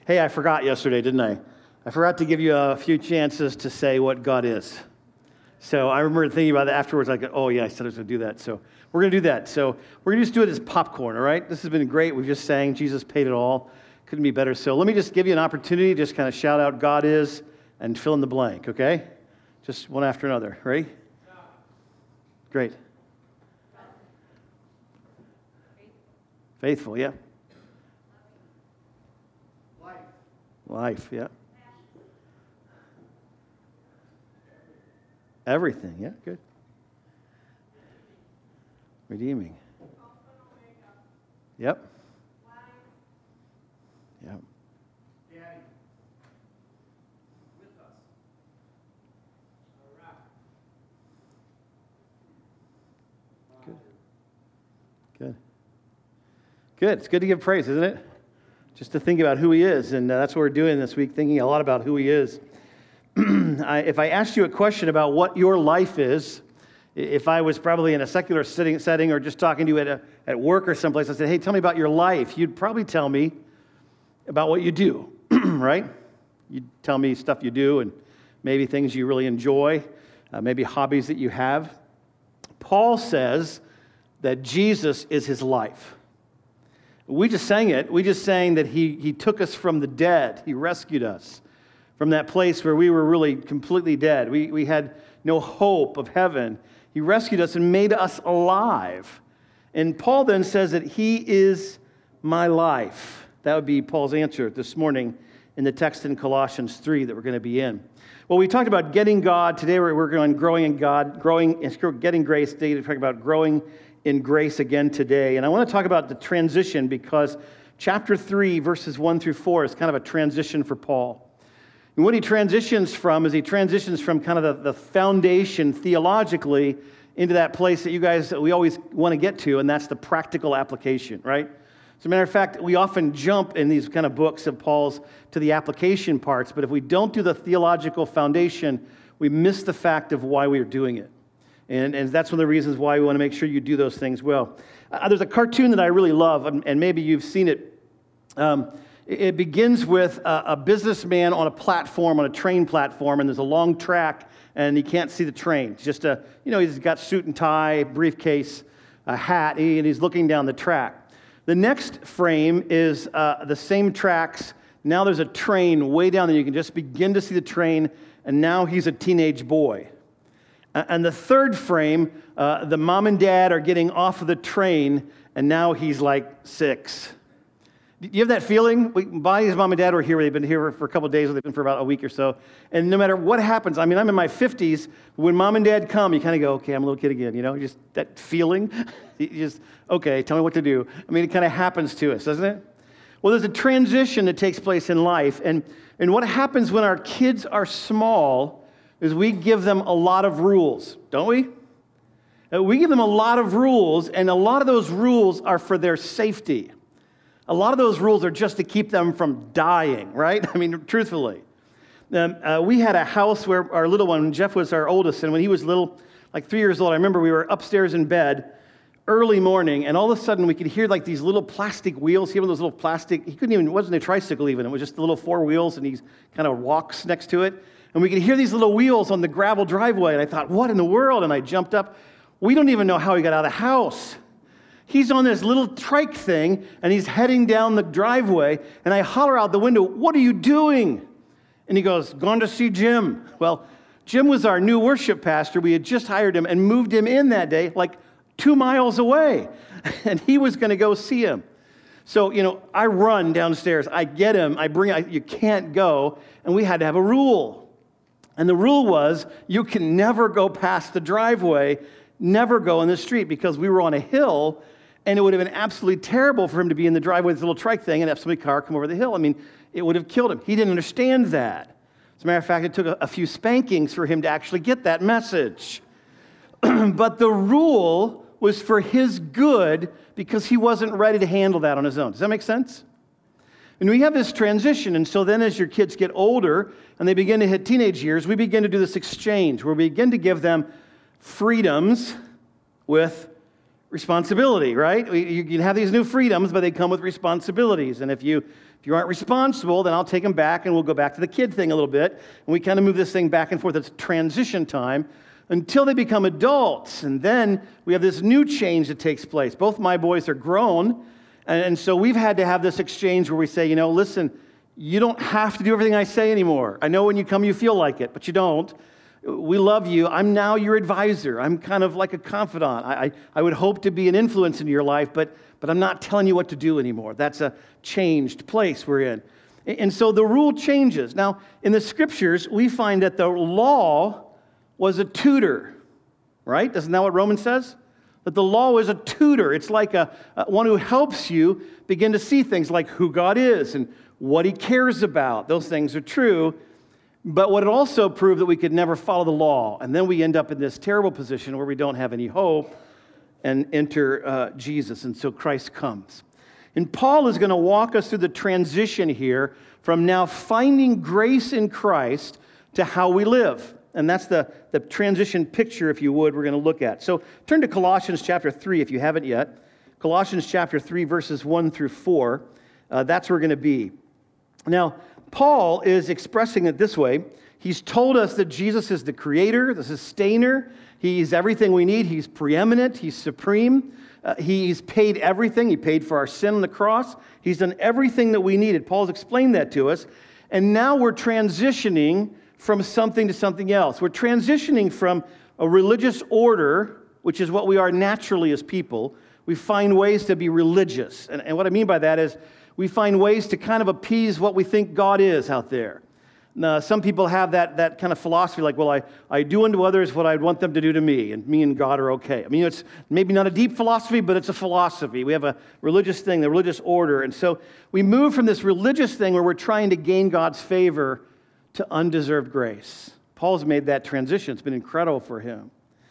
Hey, I forgot yesterday, didn't I? I forgot to give you a few chances to say what God is. So I remember thinking about that afterwards, like, oh yeah, I said I was going to do that. So we're going to do that. So we're going to just do it as popcorn, all right? This has been great. We've just sang, Jesus paid it all. Couldn't be better. So let me just give you an opportunity to just kind of shout out God is and fill in the blank, okay? Just one after another. Ready? Great. Faithful, yeah. Life, yeah. Everything, yeah, good. Redeeming. Yep. Yep. Good. Good. Good. It's good to give praise, isn't it? Just to think about who he is, and that's what we're doing this week, thinking a lot about who he is. If I asked you a question about what your life is, if I was probably in a secular setting or just talking to you at work or someplace, I said, hey, tell me about your life, you'd probably tell me about what you do, right? You'd tell me stuff you do and maybe things you really enjoy, maybe hobbies that you have. Paul says that Jesus is his life. We just sang it. We just sang that he took us from the dead. He rescued us from that place where we were really completely dead. We had no hope of heaven. He rescued us and made us alive. And Paul then says that he is my life. That would be Paul's answer this morning in the text in Colossians 3 that we're going to be in. Well, we talked about getting God. Today we're going growing in God, getting grace. Today we're talking about growing in grace again today. And I want to talk about the transition because chapter 3, verses 1 through 4 is kind of a transition for Paul. And what he transitions from is he transitions from kind of the foundation theologically into that place that we always want to get to, and that's the practical application, right? As a matter of fact, we often jump in these kind of books of Paul's to the application parts, but if we don't do the theological foundation, we miss the fact of why we are doing it. And that's one of the reasons why we want to make sure you do those things well. There's a cartoon that I really love, and maybe you've seen it. It begins with a businessman on a platform, on a train platform, and there's a long track, and he can't see the train. It's just he's got suit and tie, briefcase, a hat, and he's looking down the track. The next frame is the same tracks. Now there's a train way down there. You can just begin to see the train, and now he's a teenage boy. And the third frame, the mom and dad are getting off of the train, and now he's like 6. Do you have that feeling? Bonnie's mom and dad were here. They've been here for a couple of days. They've been for about a week or so. And no matter what happens, I mean, I'm in my 50s. When mom and dad come, you kind of go, okay, I'm a little kid again, just that feeling. You just, okay, tell me what to do. I mean, it kind of happens to us, doesn't it? Well, there's a transition that takes place in life. And what happens when our kids are small is we give them a lot of rules, don't we? We give them a lot of rules, and a lot of those rules are for their safety. A lot of those rules are just to keep them from dying, right? I mean, truthfully. We had a house where our little one, Jeff was our oldest, and when he was little, like 3 years old, I remember we were upstairs in bed, early morning, and all of a sudden we could hear like these little plastic wheels. He had those little plastic, it wasn't a tricycle even, it was just the little 4 wheels, and he kind of walks next to it. And we could hear these little wheels on the gravel driveway, and I thought, what in the world? And I jumped up. We don't even know how he got out of the house. He's on this little trike thing, and he's heading down the driveway, and I holler out the window, what are you doing? And he goes, gone to see Jim. Well, Jim was our new worship pastor. We had just hired him and moved him in that day, like 2 miles away, and he was going to go see him. So, I run downstairs. I get him. You can't go, and we had to have a rule. And the rule was you can never go past the driveway, never go in the street, because we were on a hill, and it would have been absolutely terrible for him to be in the driveway with this little trike thing and have somebody's car come over the hill. I mean, it would have killed him. He didn't understand that. As a matter of fact, it took a few spankings for him to actually get that message. But the rule was for his good because he wasn't ready to handle that on his own. Does that make sense? And we have this transition, and so then as your kids get older and they begin to hit teenage years, we begin to do this exchange where we begin to give them freedoms with responsibility, right? You can have these new freedoms, but they come with responsibilities. And if you If you aren't responsible, then I'll take them back and we'll go back to the kid thing a little bit. And we kind of move this thing back and forth. It's transition time until they become adults. And then we have this new change that takes place. Both my boys are grown. And so we've had to have this exchange where we say, listen, you don't have to do everything I say anymore. I know when you come, you feel like it, but you don't. We love you. I'm now your advisor. I'm kind of like a confidant. I would hope to be an influence in your life, but I'm not telling you what to do anymore. That's a changed place we're in. And so the rule changes. Now, in the scriptures, we find that the law was a tutor, right? Isn't that what Romans says? That the law is a tutor. It's like one who helps you begin to see things like who God is and what he cares about. Those things are true. But what it also proved that we could never follow the law. And then we end up in this terrible position where we don't have any hope and enter Jesus. And so Christ comes. And Paul is going to walk us through the transition here from now finding grace in Christ to how we live. And that's the transition picture, if you would, we're going to look at. So turn to Colossians chapter 3 if you haven't yet. Colossians chapter 3, verses 1 through 4. That's where we're going to be. Now, Paul is expressing it this way. He's told us that Jesus is the creator, the sustainer. He's everything we need. He's preeminent. He's supreme. He's paid everything. He paid for our sin on the cross. He's done everything that we needed. Paul's explained that to us. And now we're transitioning from something to something else. We're transitioning from a religious order, which is what we are naturally as people. We find ways to be religious. And what I mean by that is we find ways to kind of appease what we think God is out there. Now, some people have that kind of philosophy like, well, I do unto others what I'd want them to do to me, and me and God are okay. I mean, it's maybe not a deep philosophy, but it's a philosophy. We have a religious thing, the religious order. And so we move from this religious thing where we're trying to gain God's favor to undeserved grace. Paul's made that transition. It's been incredible for him.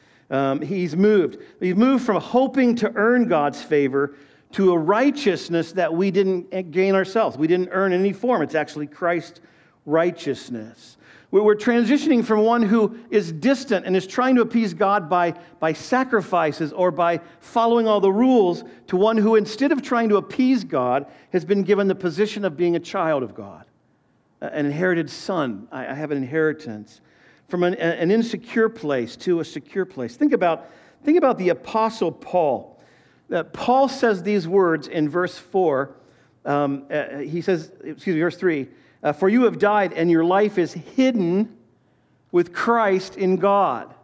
He's moved from hoping to earn God's favor to a righteousness that we didn't gain ourselves. We didn't earn in any form. It's actually Christ's righteousness. We're transitioning from one who is distant and is trying to appease God by sacrifices or by following all the rules to one who, instead of trying to appease God, has been given the position of being a child of God, an inherited son. I have an inheritance. From an insecure place to a secure place. Think about the Apostle Paul. Paul says these words in verse 4. Verse 3. For you have died, and your life is hidden with Christ in God.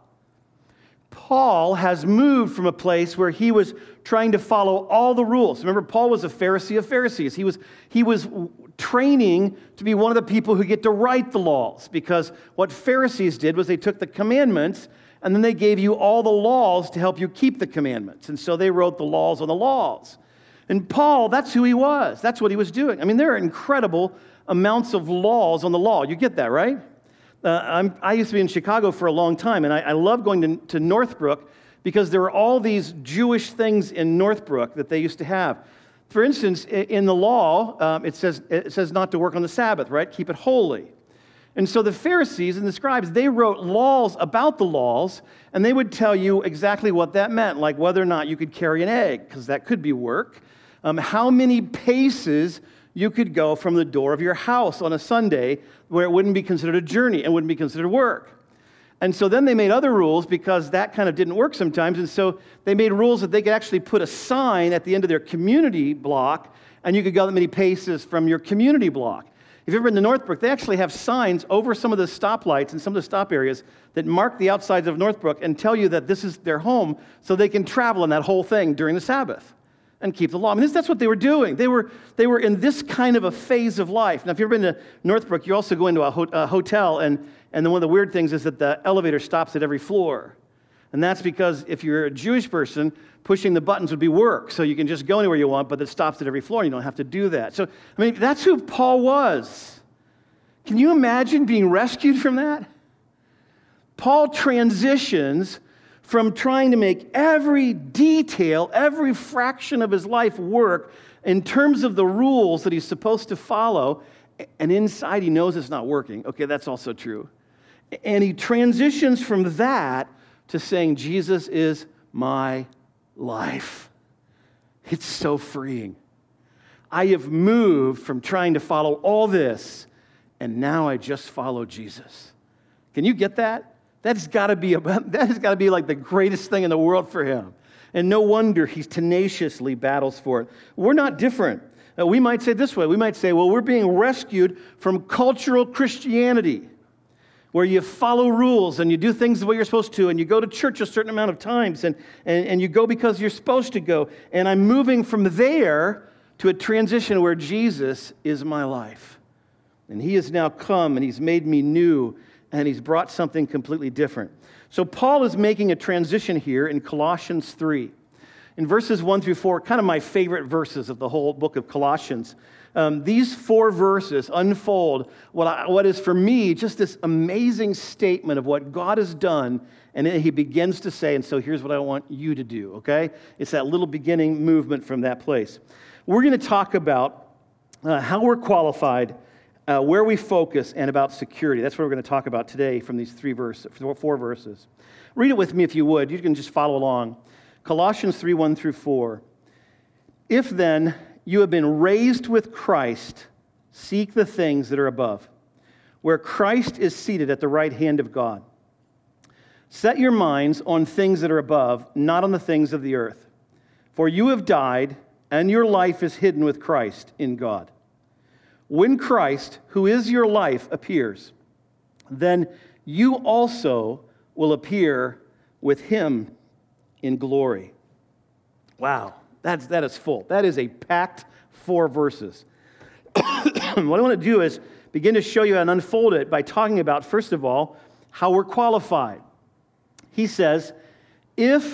Paul has moved from a place where he was trying to follow all the rules. Remember, Paul was a Pharisee of Pharisees. He was training to be one of the people who get to write the laws, because what Pharisees did was they took the commandments and then they gave you all the laws to help you keep the commandments. And so they wrote the laws on the laws. And Paul, that's who he was. That's what he was doing. I mean, there are incredible amounts of laws on the law. You get that, right? I used to be in Chicago for a long time, and I love going to Northbrook because there are all these Jewish things in Northbrook that they used to have. For instance, in the law, it says not to work on the Sabbath, right? Keep it holy. And so the Pharisees and the scribes, they wrote laws about the laws, and they would tell you exactly what that meant, like whether or not you could carry an egg, because that could be work, how many paces you could go from the door of your house on a Sunday where it wouldn't be considered a journey and wouldn't be considered work. And so then they made other rules because that kind of didn't work sometimes, and so they made rules that they could actually put a sign at the end of their community block, and you could go that many paces from your community block. If you've ever been to Northbrook, they actually have signs over some of the stoplights and some of the stop areas that mark the outsides of Northbrook and tell you that this is their home so they can travel in that whole thing during the Sabbath and keep the law. I mean, that's what they were doing. They were in this kind of a phase of life. Now, if you've ever been to Northbrook, you also go into a hotel, and then one of the weird things is that the elevator stops at every floor. And that's because if you're a Jewish person, pushing the buttons would be work. So you can just go anywhere you want, but it stops at every floor. You don't have to do that. So, I mean, that's who Paul was. Can you imagine being rescued from that? Paul transitions from trying to make every detail, every fraction of his life work in terms of the rules that he's supposed to follow, and inside he knows it's not working. Okay, that's also true. And he transitions from that to saying, Jesus is my life. It's so freeing. I have moved from trying to follow all this, and now I just follow Jesus. Can you get that? That has got to be like the greatest thing in the world for him. And no wonder he tenaciously battles for it. We're not different. We might say it this way. We might say, well, we're being rescued from cultural Christianity, where you follow rules and you do things the way you're supposed to, and you go to church a certain amount of times, and you go because you're supposed to go. And I'm moving from there to a transition where Jesus is my life. And he has now come, and he's made me new, and he's brought something completely different. So Paul is making a transition here in Colossians 3. In verses 1 through 4, kind of my favorite verses of the whole book of Colossians, these 4 verses unfold what is for me just this amazing statement of what God has done, and then he begins to say, and so here's what I want you to do, okay? It's that little beginning movement from that place. We're going to talk about how we're qualified, where we focus, and about security. That's what we're going to talk about today from these 4 verses. Read it with me if you would. You can just follow along. Colossians 3, 1 through 4. If then you have been raised with Christ, seek the things that are above, where Christ is seated at the right hand of God. Set your minds on things that are above, not on the things of the earth. For you have died, and your life is hidden with Christ in God. When Christ, who is your life, appears, then you also will appear with him in glory. Wow, that is full. That is a packed 4 verses. What I want to do is begin to show you and unfold it by talking about, first of all, how we're qualified. He says, if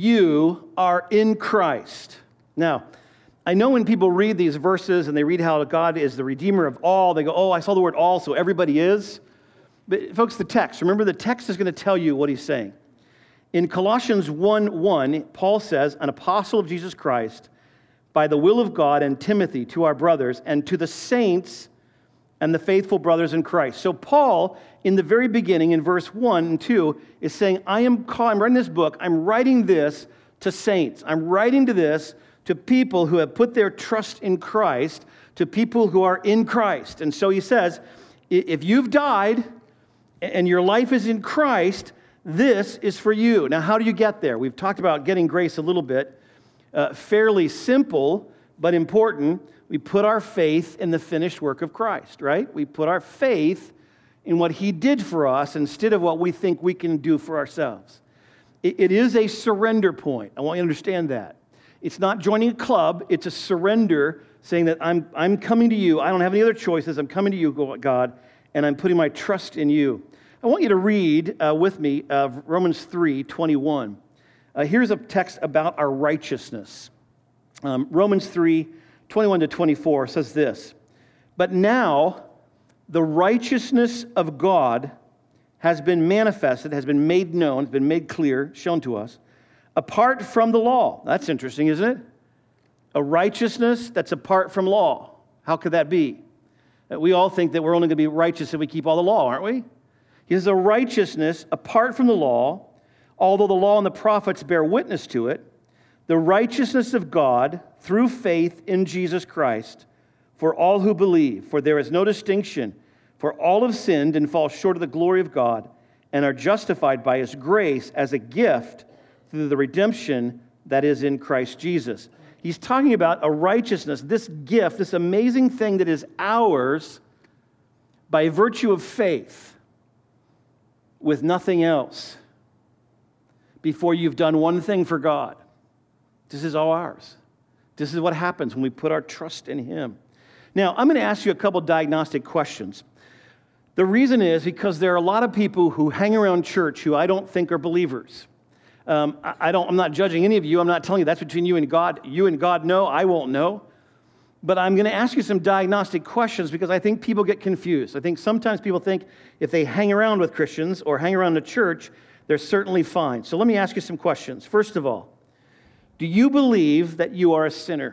you are in Christ. Now, I know when people read these verses and they read how God is the Redeemer of all, they go, oh, I saw the word all, so everybody is. But folks, the text, remember the text is going to tell you what he's saying. In Colossians 1:1, Paul says, an apostle of Jesus Christ, by the will of God, and Timothy, to our brothers, and to the saints and the faithful brothers in Christ. So Paul, in the very beginning, in verse 1 and 2, is saying, I'm writing this book, I'm writing this to saints. I'm writing this to people who have put their trust in Christ, to people who are in Christ. And so he says, if you've died and your life is in Christ, this is for you. Now, how do you get there? We've talked about getting grace a little bit. Fairly simple, but important. We put our faith in the finished work of Christ, right? We put our faith in what he did for us instead of what we think we can do for ourselves. It is a surrender point. I want you to understand that. It's not joining a club. It's a surrender, saying that I'm coming to you. I don't have any other choices. I'm coming to you, God, and I'm putting my trust in you. I want you to read with me Romans 3:21. Here's a text about our righteousness. Romans 3:21 to 24 says this, but now the righteousness of God has been manifested, has been made known, has been made clear, shown to us, apart from the law. That's interesting, isn't it? A righteousness that's apart from law. How could that be? We all think that we're only going to be righteous if we keep all the law, aren't we? He has a righteousness apart from the law, although the law and the prophets bear witness to it, the righteousness of God through faith in Jesus Christ for all who believe. For there is no distinction, for all have sinned and fall short of the glory of God and are justified by his grace as a gift through the redemption that is in Christ Jesus. He's talking about a righteousness, this gift, this amazing thing that is ours by virtue of faith, with nothing else, before you've done one thing for God. This is all ours. This is what happens when we put our trust in him. Now, I'm going to ask you a couple diagnostic questions. The reason is because there are a lot of people who hang around church who I don't think are believers. I'm not judging any of you. I'm not telling you that's between you and God. You and God know. I won't know. But I'm going to ask you some diagnostic questions because I think people get confused. I think sometimes people think if they hang around with Christians or hang around the church, they're certainly fine. So let me ask you some questions. First of all, do you believe that you are a sinner?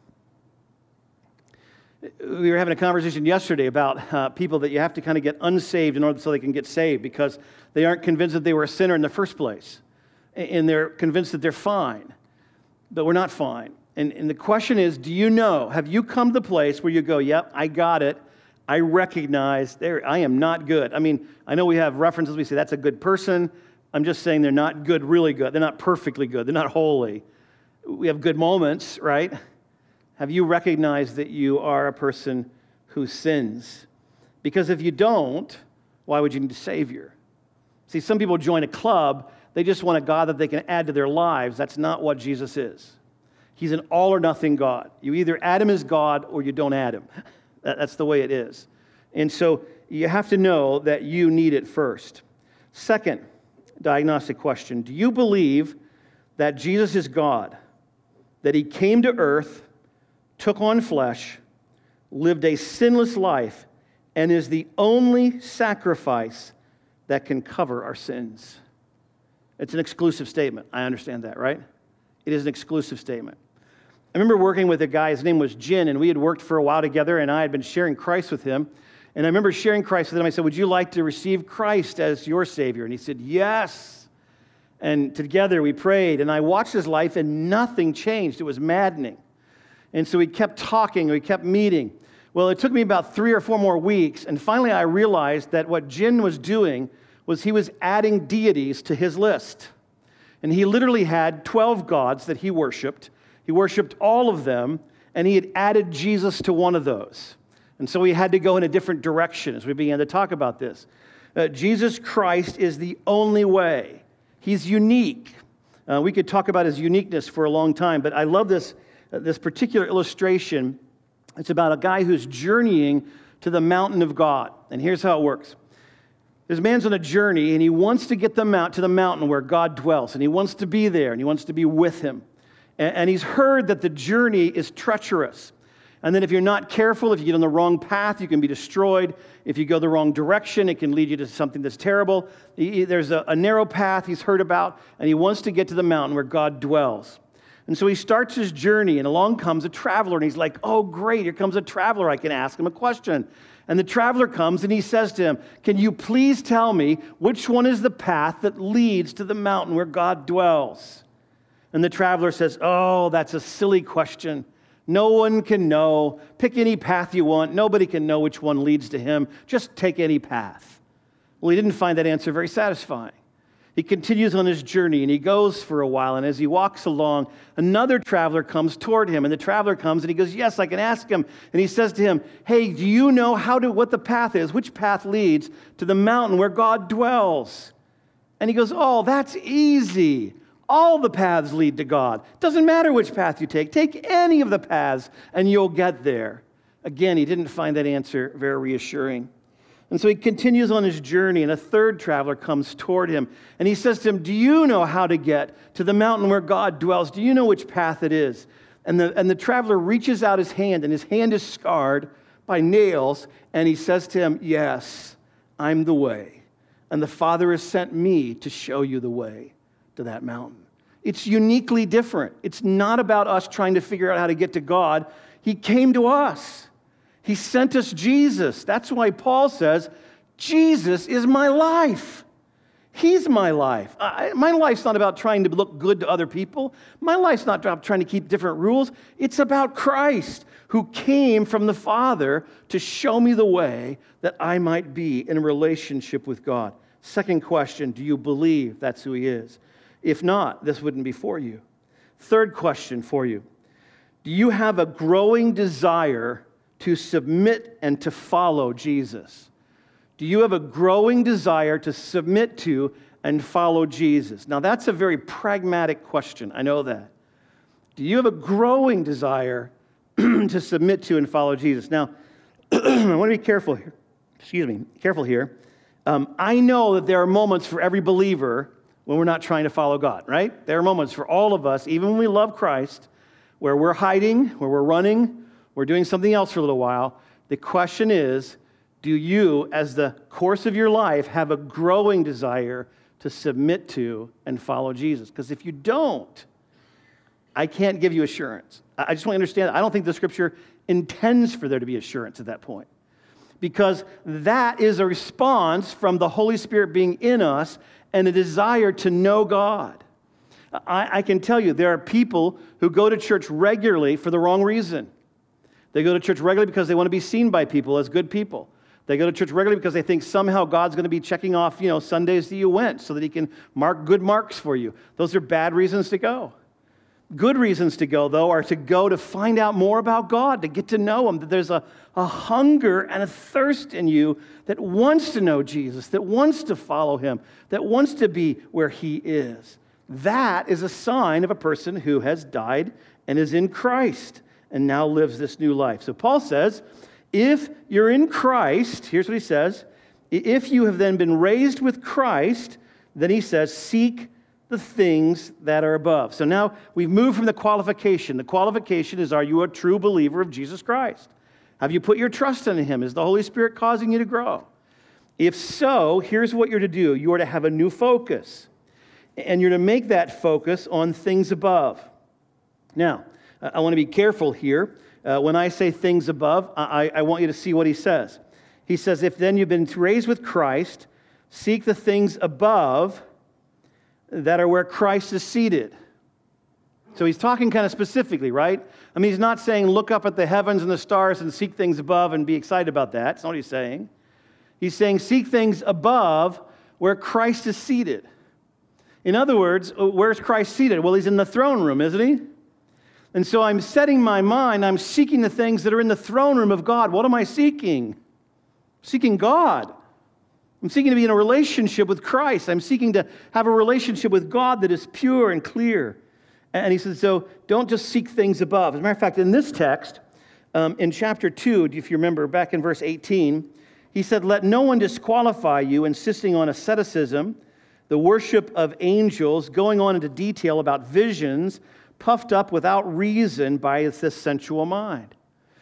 We were having a conversation yesterday about people that you have to kind of get unsaved in order so they can get saved because they aren't convinced that they were a sinner in the first place. And they're convinced that they're fine. But we're not fine. And the question is, do you know, have you come to the place where you go, yep, I got it. I recognize I am not good. I mean, I know we have references. We say that's a good person. I'm just saying they're not good, really good. They're not perfectly good. They're not holy. We have good moments, right? Have you recognized that you are a person who sins? Because if you don't, why would you need a Savior? See, some people join a club. They just want a God that they can add to their lives. That's not what Jesus is. He's an all-or-nothing God. You either add him as God or you don't add him. That's the way it is. And so you have to know that you need it first. Second diagnostic question, do you believe that Jesus is God, that he came to earth, took on flesh, lived a sinless life, and is the only sacrifice that can cover our sins? It's an exclusive statement. I understand that, right? It is an exclusive statement. I remember working with a guy, his name was Jin, and we had worked for a while together, and I had been sharing Christ with him. And I remember sharing Christ with him. I said, would you like to receive Christ as your Savior? And he said, yes. And together we prayed, and I watched his life, and nothing changed. It was maddening. And so we kept talking, we kept meeting. Well, it took me about 3 or 4 more weeks, and finally I realized that what Jin was doing was he was adding deities to his list. And he literally had 12 gods that he worshiped. He worshiped all of them, and he had added Jesus to one of those. And so he had to go in a different direction as we began to talk about this. Jesus Christ is the only way. He's unique. We could talk about his uniqueness for a long time, but I love this particular illustration. It's about a guy who's journeying to the mountain of God. And here's how it works. This man's on a journey, and he wants to get to the mountain where God dwells, and he wants to be there, and he wants to be with him. And he's heard that the journey is treacherous. And then if you're not careful, if you get on the wrong path, you can be destroyed. If you go the wrong direction, it can lead you to something that's terrible. There's a narrow path he's heard about, and he wants to get to the mountain where God dwells. And so he starts his journey, and along comes a traveler, and he's like, oh, great, here comes a traveler. I can ask him a question. And the traveler comes, and he says to him, can you please tell me which one is the path that leads to the mountain where God dwells? And the traveler says, oh, that's a silly question. No one can know. Pick any path you want. Nobody can know which one leads to him. Just take any path. Well, he didn't find that answer very satisfying. He continues on his journey, and he goes for a while, and as he walks along, another traveler comes toward him, and the traveler comes, and he goes, yes, I can ask him. And he says to him, hey, do you know what the path is? Which path leads to the mountain where God dwells? And he goes, oh, that's easy. All the paths lead to God. Doesn't matter which path you take. Take any of the paths and you'll get there. Again, he didn't find that answer very reassuring. And so he continues on his journey, and a third traveler comes toward him. And he says to him, do you know how to get to the mountain where God dwells? Do you know which path it is? And the traveler reaches out his hand, and his hand is scarred by nails. And he says to him, yes, I'm the way. And the Father has sent me to show you the way to that mountain. It's uniquely different. It's not about us trying to figure out how to get to God. He came to us. He sent us Jesus. That's why Paul says, Jesus is my life. He's my life. My life's not about trying to look good to other people. My life's not about trying to keep different rules. It's about Christ, who came from the Father to show me the way that I might be in a relationship with God. Second question, do you believe that's who he is? If not, this wouldn't be for you. Third question for you. Do you have a growing desire to submit and to follow Jesus? Do you have a growing desire to submit to and follow Jesus? Now, that's a very pragmatic question. I know that. Do you have a growing desire to submit to and follow Jesus? Now, I want to be careful here. Careful here. I know that there are moments for every believer when we're not trying to follow God, right? There are moments for all of us, even when we love Christ, where we're hiding, where we're running, we're doing something else for a little while. The question is, do you, as the course of your life, have a growing desire to submit to and follow Jesus? Because if you don't, I can't give you assurance. I just want you to understand, I don't think the Scripture intends for there to be assurance at that point. Because that is a response from the Holy Spirit being in us and a desire to know God. I can tell you there are people who go to church regularly for the wrong reason. They go to church regularly because they want to be seen by people as good people. They go to church regularly because they think somehow God's going to be checking off, Sundays that you went so that he can mark good marks for you. Those are bad reasons to go. Good reasons to go, though, are to go to find out more about God, to get to know him, that there's a hunger and a thirst in you that wants to know Jesus, that wants to follow him, that wants to be where he is. That is a sign of a person who has died and is in Christ and now lives this new life. So Paul says, if you're in Christ, here's what he says, if you have then been raised with Christ, then he says, seek the things that are above. So now we've moved from the qualification. The qualification is, are you a true believer of Jesus Christ? Have you put your trust in him? Is the Holy Spirit causing you to grow? If so, here's what you're to do. You are to have a new focus. And you're to make that focus on things above. Now, I want to be careful here. When I say things above, I want you to see what he says. He says, if then you've been raised with Christ, seek the things above that are where Christ is seated. So he's talking kind of specifically, right? I mean, he's not saying look up at the heavens and the stars and seek things above and be excited about that. That's not what he's saying. He's saying seek things above where Christ is seated. In other words, where's Christ seated? Well, he's in the throne room, isn't he? And so I'm setting my mind, I'm seeking the things that are in the throne room of God. What am I seeking? Seeking God. I'm seeking to be in a relationship with Christ. I'm seeking to have a relationship with God that is pure and clear. And he says, so don't just seek things above. As a matter of fact, in this text, in chapter 2, if you remember, back in verse 18, he said, let no one disqualify you, insisting on asceticism, the worship of angels, going on into detail about visions, puffed up without reason by this sensual mind.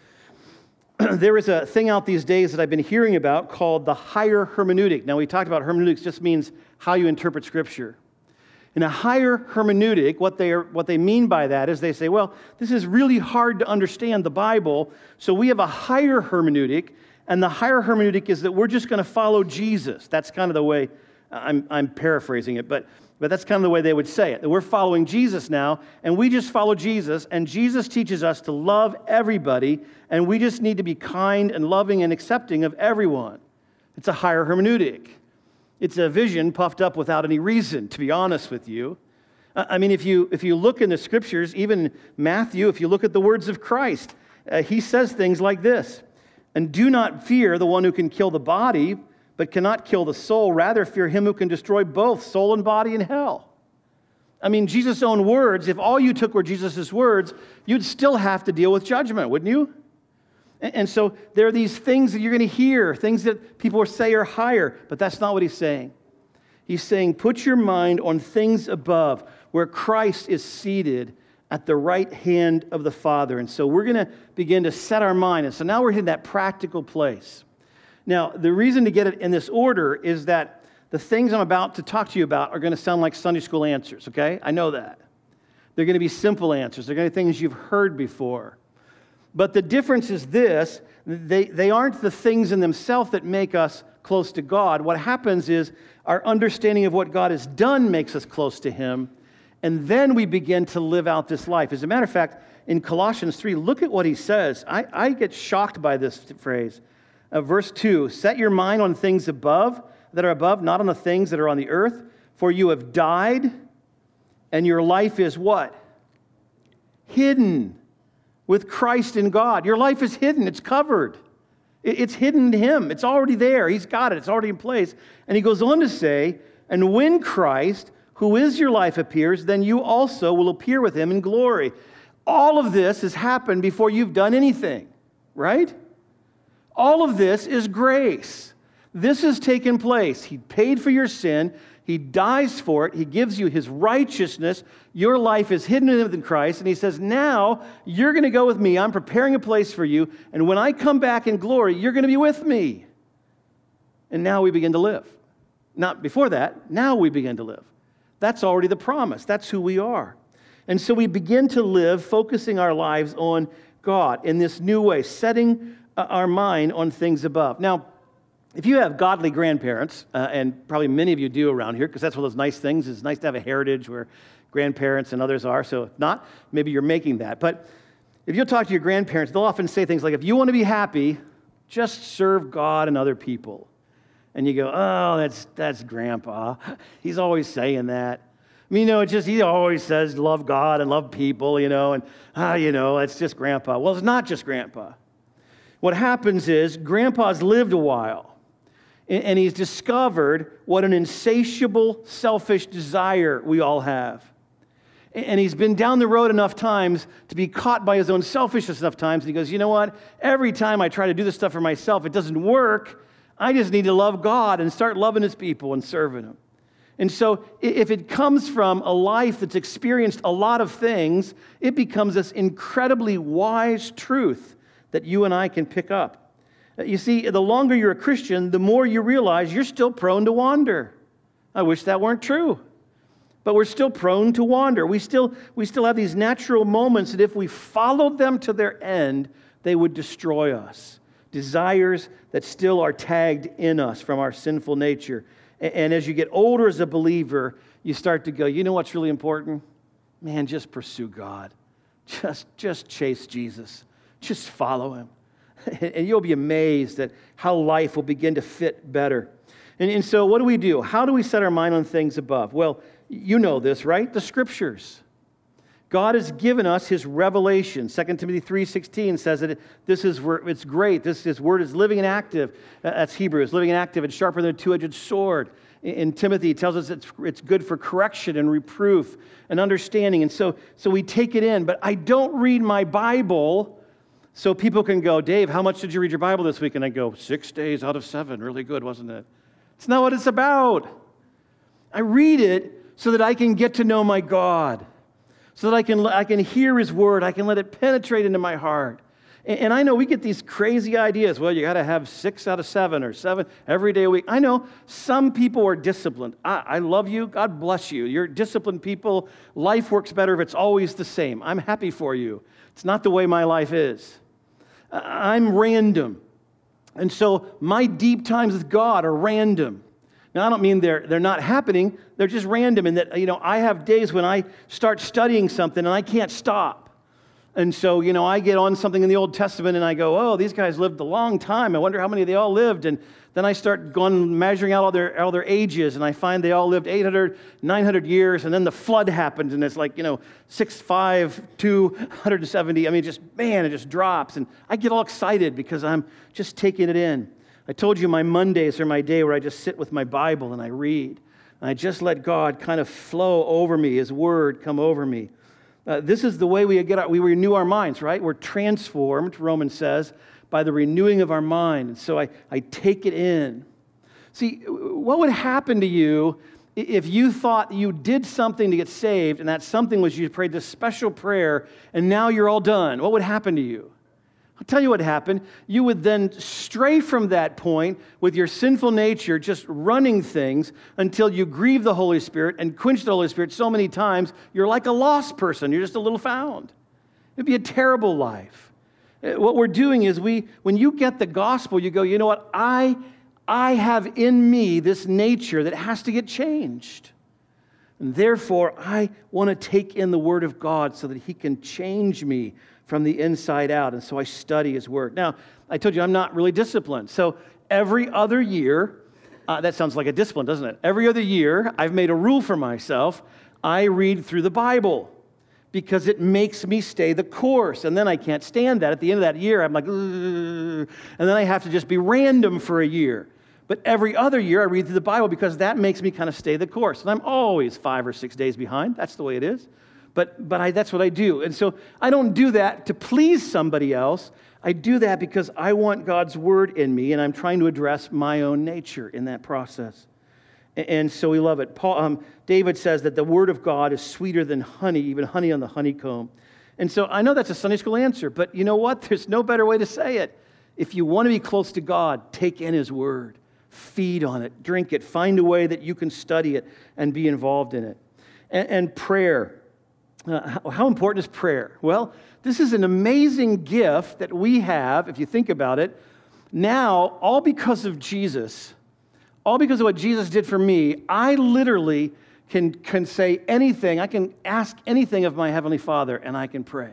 There is a thing out these days that I've been hearing about called the higher hermeneutic. Now, we talked about hermeneutics just means how you interpret Scripture. In a higher hermeneutic, what they mean by that is they say, well, this is really hard to understand the Bible, so we have a higher hermeneutic, and the higher hermeneutic is that we're just going to follow Jesus. That's kind of the way, I'm paraphrasing it, but that's kind of the way they would say it, that we're following Jesus now, and we just follow Jesus, and Jesus teaches us to love everybody, and we just need to be kind and loving and accepting of everyone. It's a higher hermeneutic. It's a vision puffed up without any reason, to be honest with you. I mean, if you look in the Scriptures, even Matthew, if you look at the words of Christ, he says things like this, and do not fear the one who can kill the body, but cannot kill the soul. Rather, fear him who can destroy both soul and body in hell. I mean, Jesus' own words, if all you took were Jesus' words, you'd still have to deal with judgment, wouldn't you? And so there are these things that you're going to hear, things that people say are higher, but that's not what he's saying. He's saying, put your mind on things above, where Christ is seated at the right hand of the Father. And so we're going to begin to set our mind. And so now we're in that practical place. Now, the reason to get it in this order is that the things I'm about to talk to you about are going to sound like Sunday school answers, okay? I know that. They're going to be simple answers. They're going to be things you've heard before. But the difference is this, they aren't the things in themselves that make us close to God. What happens is our understanding of what God has done makes us close to him, and then we begin to live out this life. As a matter of fact, in Colossians 3, look at what he says. I get shocked by this phrase. Verse 2, set your mind on things above, that are above, not on the things that are on the earth, for you have died, and your life is what? Hidden with Christ in God. Your life is hidden. It's covered. It's hidden in him. It's already there. He's got it. It's already in place. And he goes on to say, and when Christ, who is your life, appears, then you also will appear with him in glory. All of this has happened before you've done anything, right? All of this is grace. This has taken place. He paid for your sin. He dies for it. He gives you his righteousness. Your life is hidden in Christ. And he says, now you're going to go with me. I'm preparing a place for you. And when I come back in glory, you're going to be with me. And now we begin to live. Not before that. Now we begin to live. That's already the promise. That's who we are. And so we begin to live, focusing our lives on God in this new way, setting our mind on things above. Now, if you have godly grandparents, and probably many of you do around here, because that's one of those nice things, it's nice to have a heritage where grandparents and others are. So if not, maybe you're making that. But if you'll talk to your grandparents, they'll often say things like, if you want to be happy, just serve God and other people. And you go, oh, that's Grandpa. He's always saying that. I mean, he always says love God and love people, and, it's just Grandpa. Well, it's not just Grandpa. What happens is Grandpa's lived a while, and he's discovered what an insatiable, selfish desire we all have. And he's been down the road enough times to be caught by his own selfishness enough times. And he goes, you know what? Every time I try to do this stuff for myself, it doesn't work. I just need to love God and start loving his people and serving him. And so if it comes from a life that's experienced a lot of things, it becomes this incredibly wise truth that you and I can pick up. You see, the longer you're a Christian, the more you realize you're still prone to wander. I wish that weren't true. But we're still prone to wander. We still have these natural moments that if we followed them to their end, they would destroy us. Desires that still are tagged in us from our sinful nature. And as you get older as a believer, you start to go, you know what's really important? Man, just pursue God. Just chase Jesus. Just follow him. And you'll be amazed at how life will begin to fit better. And so what do? How do we set our mind on things above? Well, you know this, right? The Scriptures. God has given us his revelation. 2 Timothy 3:16 says that it's great. His word is living and active. That's Hebrew. It's living and active and sharper than a two-edged sword. In Timothy, it tells us it's good for correction and reproof and understanding. And so we take it in. But I don't read my Bible so people can go, Dave, how much did you read your Bible this week? And I go, 6 days out of 7. Really good, wasn't it? It's not what it's about. I read it so that I can get to know my God. So that I can hear his word. I can let it penetrate into my heart. And I know we get these crazy ideas. Well, you got to have 6 out of 7 or 7 every day a week. I know some people are disciplined. I love you. God bless you. You're disciplined people. Life works better if it's always the same. I'm happy for you. It's not the way my life is. I'm random. And so my deep times with God are random. Now, I don't mean they're not happening. They're just random in that, I have days when I start studying something and I can't stop. And so, I get on something in the Old Testament and I go, oh, these guys lived a long time. I wonder how many they all lived. And then I start measuring out all their ages, and I find they all lived 800, 900 years. And then the flood happened, and it's like, 6'5", 270. I mean, it just drops. And I get all excited because I'm just taking it in. I told you my Mondays are my day where I just sit with my Bible and I read. And I just let God kind of flow over me, his word come over me. This is the way we renew our minds, right? We're transformed, Romans says, by the renewing of our mind. And so I take it in. See, what would happen to you if you thought you did something to get saved, and that something was you prayed this special prayer, and now you're all done? What would happen to you? I'll tell you what happened. You would then stray from that point with your sinful nature just running things until you grieve the Holy Spirit and quench the Holy Spirit so many times, you're like a lost person. You're just a little found. It'd be a terrible life. What we're doing is when you get the gospel, you go, you know what? I have in me this nature that has to get changed. And therefore, I want to take in the Word of God so that he can change me from the inside out. And so I study his word. Now, I told you I'm not really disciplined. So every other year, that sounds like a discipline, doesn't it? Every other year, I've made a rule for myself. I read through the Bible because it makes me stay the course. And then I can't stand that. At the end of that year, I'm like, ugh, and then I have to just be random for a year. But every other year, I read through the Bible because that makes me kind of stay the course. And I'm always 5 or 6 days behind. That's the way it is. But that's what I do. And so I don't do that to please somebody else. I do that because I want God's word in me, and I'm trying to address my own nature in that process. And so we love it. David says that the word of God is sweeter than honey, even honey on the honeycomb. And so I know that's a Sunday school answer, but you know what? There's no better way to say it. If you want to be close to God, take in his word. Feed on it. Drink it. Find a way that you can study it and be involved in it. And prayer. How important is prayer? Well, this is an amazing gift that we have, if you think about it. Now, all because of Jesus, all because of what Jesus did for me, I literally can say anything. I can ask anything of my Heavenly Father, and I can pray.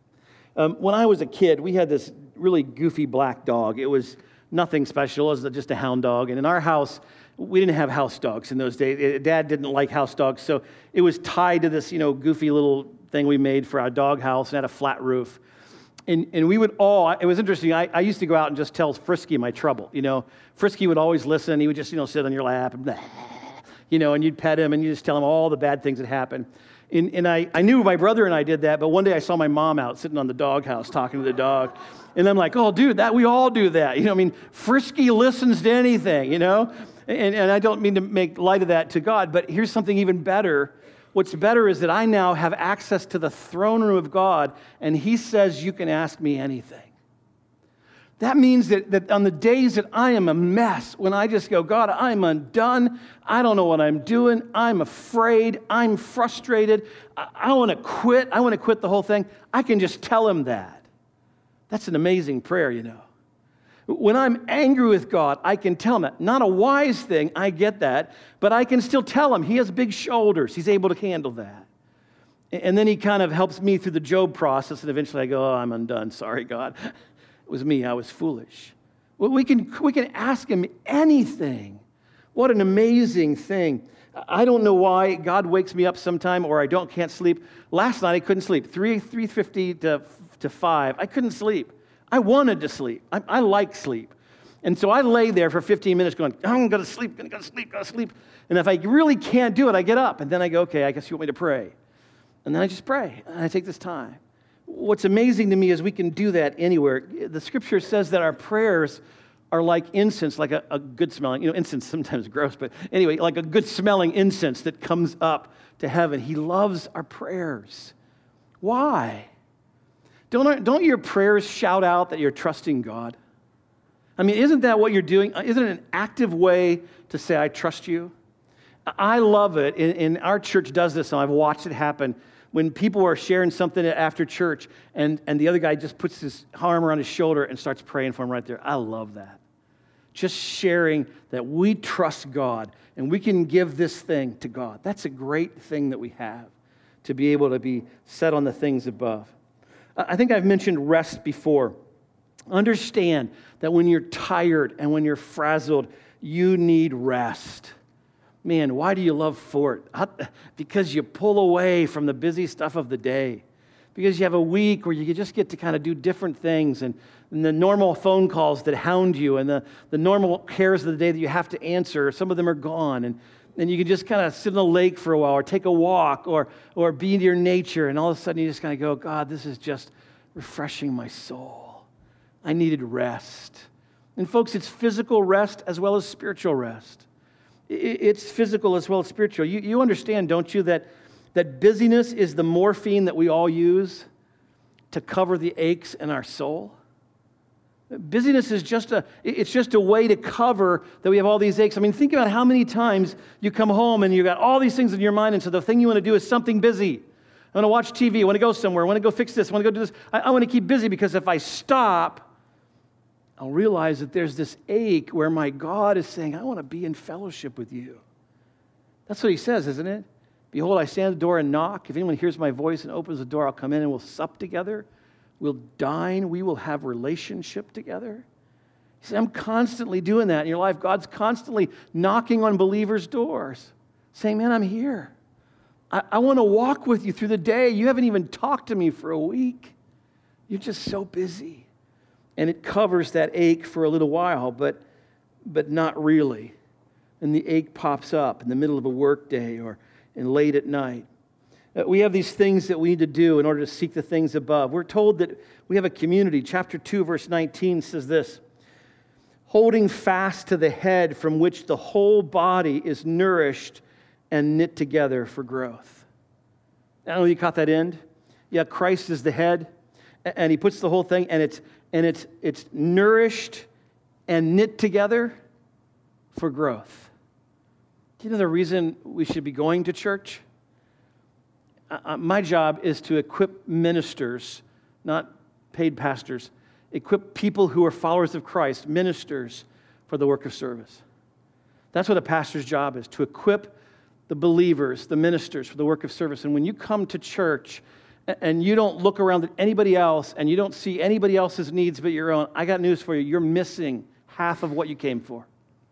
When I was a kid, we had this really goofy black dog. It was nothing special. It was just a hound dog. And in our house, we didn't have house dogs in those days. Dad didn't like house dogs, so it was tied to this, goofy little thing we made for our dog house and had a flat roof. And we would all, it was interesting, I used to go out and just tell Frisky my trouble, Frisky would always listen. He would just, sit on your lap and blah, and you'd pet him and you just tell him all the bad things that happened. And I knew my brother and I did that, but one day I saw my mom out sitting on the doghouse talking to the dog. And I'm like, oh, dude, we all do that. Frisky listens to anything, And I don't mean to make light of that to God, but here's something even better. What's better is that I now have access to the throne room of God, and he says you can ask me anything. That means that on the days that I am a mess, when I just go, God, I'm undone, I don't know what I'm doing, I'm afraid, I'm frustrated, I want to quit, I want to quit the whole thing, I can just tell him that. That's an amazing prayer, When I'm angry with God, I can tell him that. Not a wise thing, I get that, but I can still tell him. He has big shoulders. He's able to handle that. And then he kind of helps me through the Job process, and eventually I go, oh, I'm undone. Sorry, God. It was me. I was foolish. Well, we can ask him anything. What an amazing thing. I don't know why God wakes me up sometime or can't sleep. Last night I couldn't sleep. 3:50 to 5. I couldn't sleep. I wanted to sleep. I like sleep. And so I lay there for 15 minutes going, I'm going to sleep, going to sleep. And if I really can't do it, I get up. And then I go, okay, I guess you want me to pray. And then I just pray. And I take this time. What's amazing to me is we can do that anywhere. The scripture says that our prayers are like incense, like a good smelling, incense sometimes gross, but anyway, like a good smelling incense that comes up to heaven. He loves our prayers. Why? Don't your prayers shout out that you're trusting God? I mean, isn't that what you're doing? Isn't it an active way to say, I trust you? I love it. And our church does this, and I've watched it happen. When people are sharing something after church, and the other guy just puts his arm around his shoulder and starts praying for him right there. I love that. Just sharing that we trust God, and we can give this thing to God. That's a great thing that we have, to be able to be set on the things above. I think I've mentioned rest before. Understand that when you're tired and when you're frazzled, you need rest. Man, why do you love Fort? Because you pull away from the busy stuff of the day. Because you have a week where you just get to kind of do different things, and the normal phone calls that hound you and the normal cares of the day that you have to answer, some of them are gone. And you can just kind of sit in a lake for a while or take a walk or be near nature, and all of a sudden you just kind of go, God, this is just refreshing my soul. I needed rest. And folks, it's physical rest as well as spiritual rest. It's physical as well as spiritual. You understand, don't you, that busyness is the morphine that we all use to cover the aches in our soul? Busyness is just a way to cover that we have all these aches. I mean, think about how many times you come home and you got all these things in your mind, and so the thing you want to do is something busy. I want to watch TV, I want to go somewhere, I want to go fix this, I want to go do this. I want to keep busy, because if I stop, I'll realize that there's this ache where my God is saying, I want to be in fellowship with you. That's what he says, isn't it? Behold, I stand at the door and knock. If anyone hears my voice and opens the door, I'll come in and we'll sup together. We'll dine. We will have relationship together. He said, I'm constantly doing that in your life. God's constantly knocking on believers' doors, saying, man, I'm here. I want to walk with you through the day. You haven't even talked to me for a week. You're just so busy. And it covers that ache for a little while, but not really. And the ache pops up in the middle of a work day or late at night. We have these things that we need to do in order to seek the things above. We're told that we have a community. Chapter 2, verse 19 says this, holding fast to the head from which the whole body is nourished and knit together for growth. I don't know if you caught that end. Yeah, Christ is the head, and he puts the whole thing, and it's nourished and knit together for growth. Do you know the reason we should be going to church? My job is to equip ministers, not paid pastors, equip people who are followers of Christ, ministers, for the work of service. That's what a pastor's job is, to equip the believers, the ministers for the work of service. And when you come to church and you don't look around at anybody else and you don't see anybody else's needs but your own, I got news for you. You're missing half of what you came for.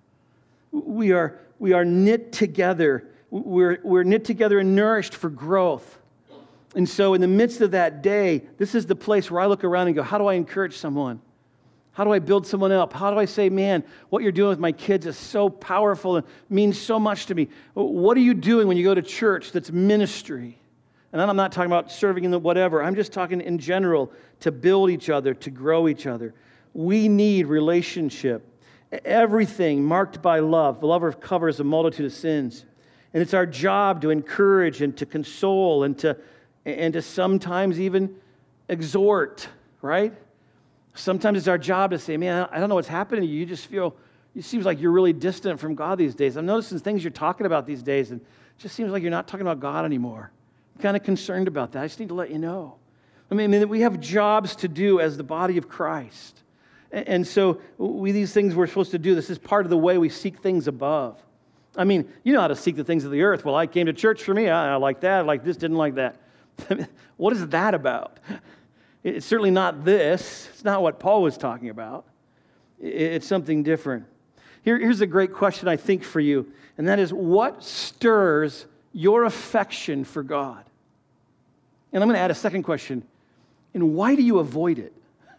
We are knit together. We're knit together and nourished for growth. And so in the midst of that day, this is the place where I look around and go, how do I encourage someone? How do I build someone up? How do I say, man, what you're doing with my kids is so powerful and means so much to me? What are you doing when you go to church that's ministry? And I'm not talking about serving in the whatever. I'm just talking in general to build each other, to grow each other. We need relationship. Everything marked by love. The love covers a multitude of sins. And it's our job to encourage and to console and to sometimes even exhort, right? Sometimes it's our job to say, man, I don't know what's happening to you. You just feel, it seems like you're really distant from God these days. I'm noticing things you're talking about these days, and it just seems like you're not talking about God anymore. I'm kind of concerned about that. I just need to let you know. I mean, we have jobs to do as the body of Christ. And so these things we're supposed to do, this is part of the way we seek things above. I mean, you know how to seek the things of the earth. Well, I came to church for me. I like that. I like this, didn't like that. What is that about? It's certainly not this. It's not what Paul was talking about. It's something different. Here's a great question, I think, for you, and that is, what stirs your affection for God? And I'm going to add a second question, and why do you avoid it?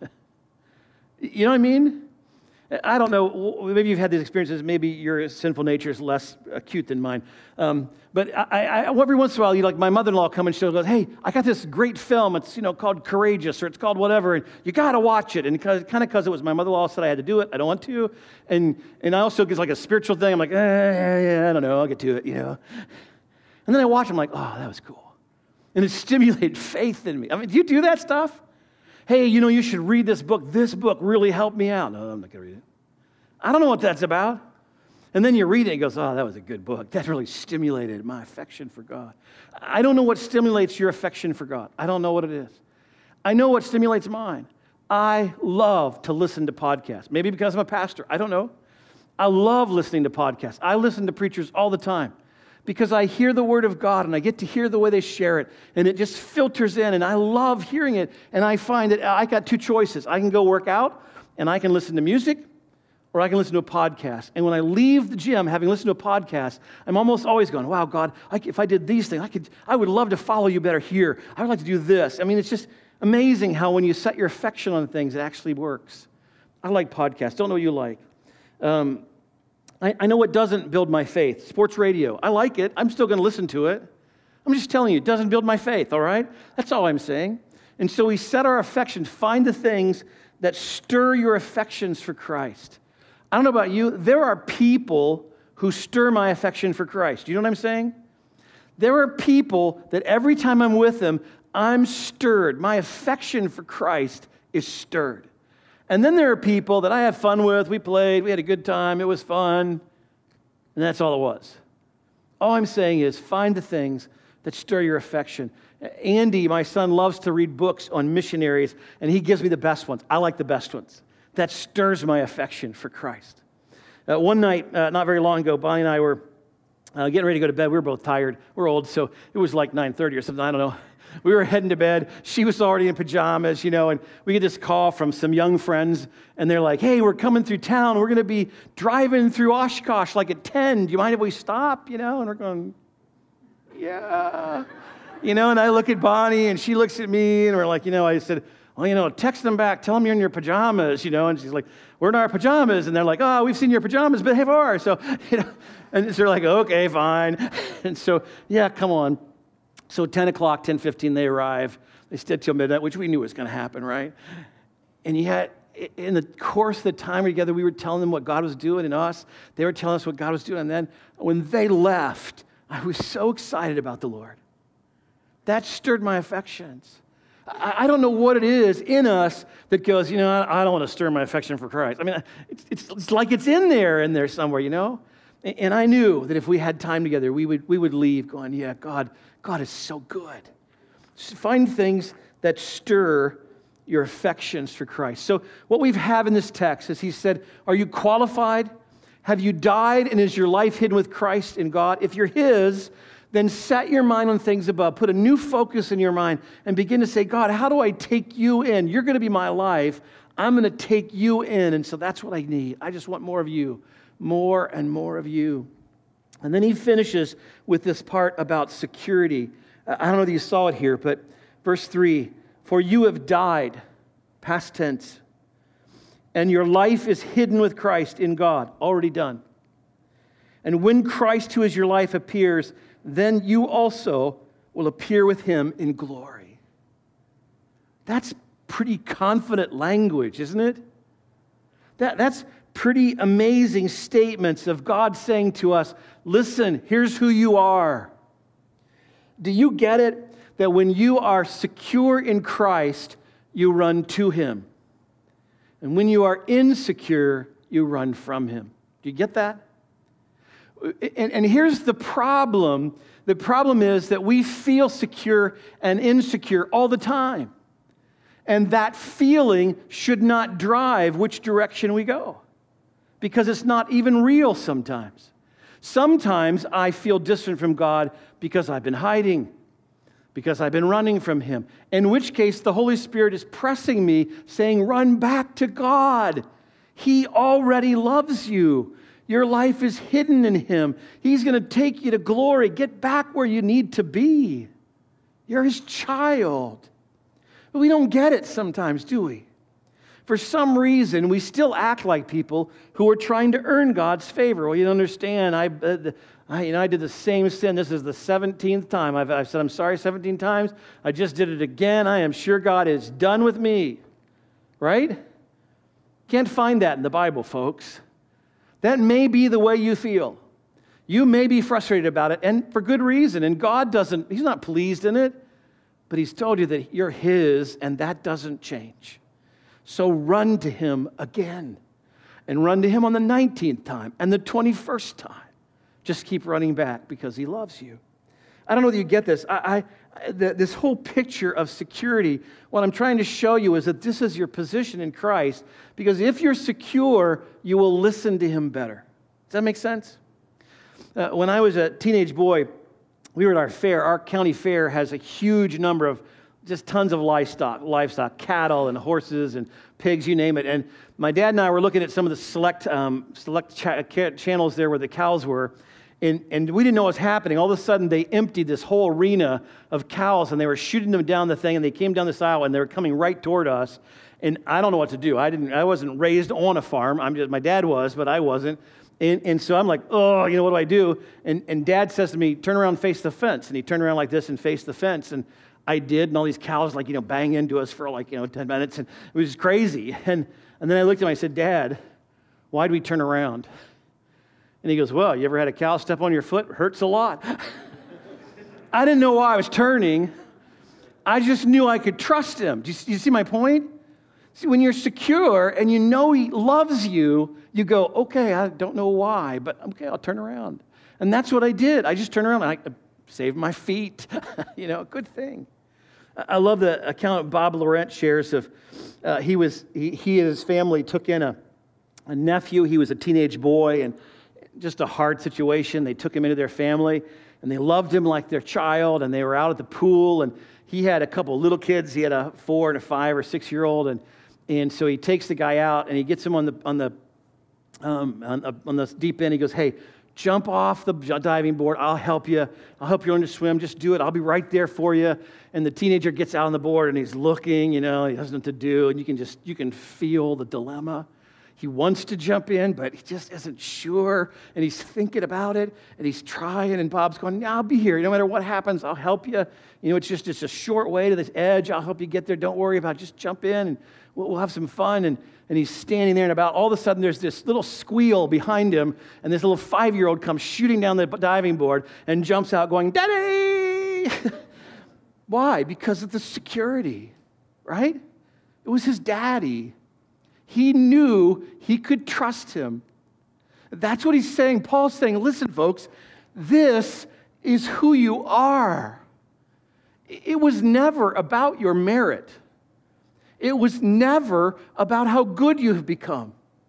You know what I mean? I don't know, maybe you've had these experiences, maybe your sinful nature is less acute than mine. But I every once in a while, my mother-in-law come and she'll go, hey, I got this great film, it's called Courageous, or it's called whatever, and you got to watch it. And because it was my mother-in-law said I had to do it, I don't want to. And I also, it's like a spiritual thing, I'm like, yeah, I don't know, I'll get to it, And then I watch, I'm like, oh, that was cool. And it stimulated faith in me. I mean, do you do that stuff? Hey, you should read this book. This book really helped me out. No, I'm not going to read it. I don't know what that's about. And then you read it and it goes, oh, that was a good book. That really stimulated my affection for God. I don't know what stimulates your affection for God. I don't know what it is. I know what stimulates mine. I love to listen to podcasts. Maybe because I'm a pastor. I don't know. I love listening to podcasts. I listen to preachers all the time because I hear the Word of God and I get to hear the way they share it, and it just filters in, and I love hearing it. And I find that I got two choices. I can go work out and I can listen to music, or I can listen to a podcast. And when I leave the gym, having listened to a podcast, I'm almost always going, wow, God, if I did these things, I would love to follow you better here. I would like to do this. I mean, it's just amazing how when you set your affection on things, it actually works. I like podcasts. Don't know what you like. I know what doesn't build my faith. Sports radio. I like it. I'm still going to listen to it. I'm just telling you, it doesn't build my faith, all right? That's all I'm saying. And so we set our affections, find the things that stir your affections for Christ. I don't know about you, there are people who stir my affection for Christ. You know what I'm saying? There are people that every time I'm with them, I'm stirred. My affection for Christ is stirred. And then there are people that I have fun with. We played, we had a good time, it was fun, and that's all it was. All I'm saying is find the things that stir your affection. Andy, my son, loves to read books on missionaries, and he gives me the best ones. I like the best ones. That stirs my affection for Christ. One night, not very long ago, Bonnie and I were getting ready to go to bed. We were both tired. We're old, so it was like 9:30 or something. I don't know. We were heading to bed. She was already in pajamas, and we get this call from some young friends, and they're like, hey, we're coming through town. We're going to be driving through Oshkosh like at 10. Do you mind if we stop? And we're going, yeah. And I look at Bonnie, and she looks at me, and we're like, I said, well, text them back. Tell them you're in your pajamas, And she's like, we're in our pajamas. And they're like, oh, we've seen your pajamas before. So, and so they're like, okay, fine. And so, yeah, come on. So 10 o'clock, 10:15, they arrive. They stayed till midnight, which we knew was going to happen, right? And yet, in the course of the time together, we were telling them what God was doing in us. They were telling us what God was doing. And then when they left, I was so excited about the Lord. That stirred my affections. I don't know what it is in us that goes, I don't want to stir my affection for Christ. I mean, it's like it's in there somewhere, And I knew that if we had time together, we would leave going, yeah, God is so good. Find things that stir your affections for Christ. So what we have in this text is he said, are you qualified? Have you died, and is your life hidden with Christ in God? If you're His, then set your mind on things above. Put a new focus in your mind and begin to say, God, how do I take you in? You're going to be my life. I'm going to take you in. And so that's what I need. I just want more of you, more and more of you. And then he finishes with this part about security. I don't know that you saw it here, but verse 3, for you have died, past tense, and your life is hidden with Christ in God, already done. And when Christ, who is your life, appears, then you also will appear with Him in glory. That's pretty confident language, isn't it? That's pretty amazing statements of God saying to us, listen, here's who you are. Do you get it? That when you are secure in Christ, you run to Him. And when you are insecure, you run from Him. Do you get that? And here's the problem. The problem is that we feel secure and insecure all the time. And that feeling should not drive which direction we go. Because it's not even real sometimes. Sometimes I feel distant from God because I've been hiding, because I've been running from Him. In which case, the Holy Spirit is pressing me, saying, run back to God. He already loves you. Your life is hidden in Him. He's going to take you to glory. Get back where you need to be. You're His child. But we don't get it sometimes, do we? For some reason, we still act like people who are trying to earn God's favor. Well, you don't understand. I did the same sin. This is the 17th time. I've said I'm sorry 17 times. I just did it again. I am sure God is done with me. Right? Can't find that in the Bible, folks. That may be the way you feel. You may be frustrated about it, and for good reason. And God He's not pleased in it, but He's told you that you're His, and that doesn't change. So run to Him again, and run to Him on the 19th time and the 21st time. Just keep running back because He loves you. I don't know whether you get this. This whole picture of security, what I'm trying to show you is that this is your position in Christ, because if you're secure, you will listen to Him better. Does that make sense? When I was a teenage boy, we were at our fair. Our county fair has a huge number of just tons of livestock, cattle and horses and pigs, you name it. And my dad and I were looking at some of the select channels there where the cows were, and we didn't know what was happening. All of a sudden, they emptied this whole arena of cows, and they were shooting them down the thing, and they came down this aisle, and they were coming right toward us. And I don't know what to do. I wasn't raised on a farm. My dad was, but I wasn't. And so I'm like, oh, what do I do? And Dad says to me, turn around and face the fence. And he turned around like this and faced the fence. And I did, and all these cows bang into us for 10 minutes, and it was crazy. And then I looked at him, I said, Dad, why'd we turn around? And he goes, well, you ever had a cow step on your foot? It hurts a lot. I didn't know why I was turning. I just knew I could trust Him. Do you see my point? See, when you're secure and you know He loves you, you go, okay, I don't know why, but okay, I'll turn around. And that's what I did. I just turned around and I saved my feet. Good thing. I love the account Bob Laurent shares of he and his family took in a nephew. He was a teenage boy and just a hard situation. They took him into their family and they loved him like their child, and they were out at the pool, and he had a couple of little kids. He had a 4 and a 5 or 6-year-old, and so he takes the guy out and he gets him on the deep end. He goes, hey, jump off the diving board. I'll help you. I'll help you learn to swim. Just do it. I'll be right there for you. And the teenager gets out on the board and he's looking, he doesn't know what to do. And you can feel the dilemma. He wants to jump in, but he just isn't sure. And he's thinking about it and he's trying. And Bob's going, no, I'll be here. No matter what happens, I'll help you. It's a short way to this edge. I'll help you get there. Don't worry about it. Just jump in and we'll have some fun. And he's standing there, and about all of a sudden there's this little squeal behind him, and this little 5-year-old comes shooting down the diving board and jumps out going, Daddy! Why? Because of the security, right? It was his daddy. He knew he could trust him. That's what he's saying. Paul's saying, listen, folks, this is who you are. It was never about your merit. It was never about how good you have become.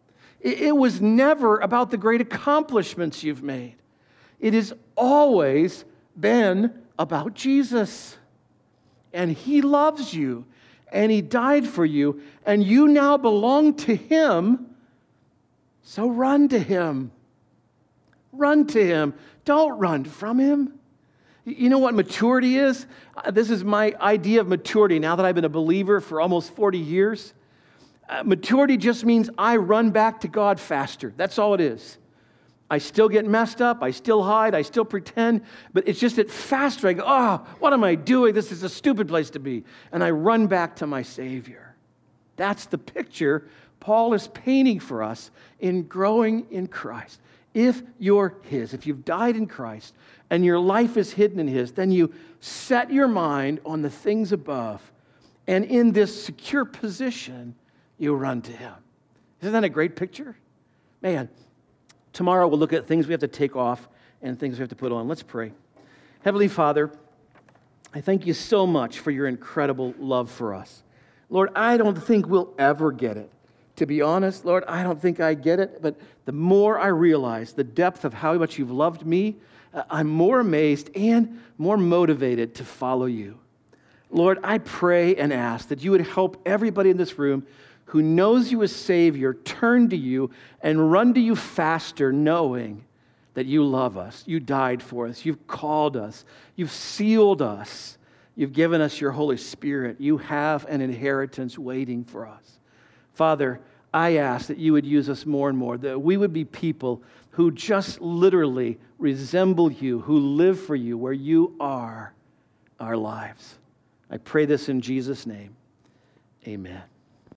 It was never about the great accomplishments you've made. It has always been about Jesus. And He loves you, and He died for you, and you now belong to Him. So run to Him. Run to Him. Don't run from Him. You know what maturity is? This is my idea of maturity now that I've been a believer for almost 40 years. Maturity just means I run back to God faster. That's all it is. I still get messed up. I still hide. I still pretend. But it's just that faster I go, oh, what am I doing? This is a stupid place to be. And I run back to my Savior. That's the picture Paul is painting for us in growing in Christ. If you're His, if you've died in Christ and your life is hidden in His, then you set your mind on the things above. And in this secure position, you run to Him. Isn't that a great picture? Man, tomorrow we'll look at things we have to take off and things we have to put on. Let's pray. Heavenly Father, I thank You so much for Your incredible love for us. Lord, I don't think we'll ever get it. To be honest, Lord, I don't think I get it, but the more I realize the depth of how much You've loved me, I'm more amazed and more motivated to follow You. Lord, I pray and ask that You would help everybody in this room who knows You as Savior turn to You and run to You faster, knowing that You love us. You died for us. You've called us. You've sealed us. You've given us Your Holy Spirit. You have an inheritance waiting for us. Father, I ask that You would use us more and more, that we would be people who just literally resemble You, who live for You, where You are our lives. I pray this in Jesus' name. Amen.